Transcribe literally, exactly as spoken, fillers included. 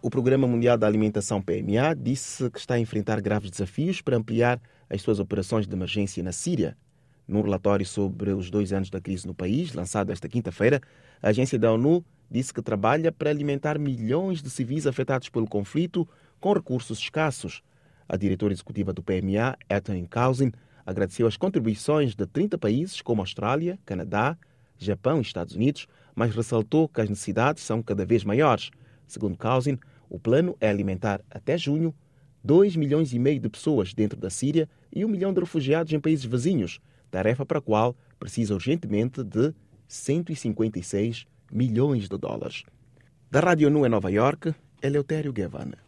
O Programa Mundial da Alimentação, P M A, disse que está a enfrentar graves desafios para ampliar as suas operações de emergência na Síria. Num relatório sobre os dois anos da crise no país, lançado esta quinta-feira, a agência da ONU disse que trabalha para alimentar milhões de civis afetados pelo conflito com recursos escassos. A diretora executiva do P M A, Ethel Cousin, agradeceu as contribuições de trinta países como Austrália, Canadá, Japão e Estados Unidos, mas ressaltou que as necessidades são cada vez maiores. Segundo Cousin, o plano é alimentar até junho dois milhões e meio de pessoas dentro da Síria e um milhão de refugiados em países vizinhos, tarefa para a qual precisa urgentemente de cento e cinquenta e seis milhões de dólares. Da Rádio ONU em Nova Iorque, Eleutério Guevara.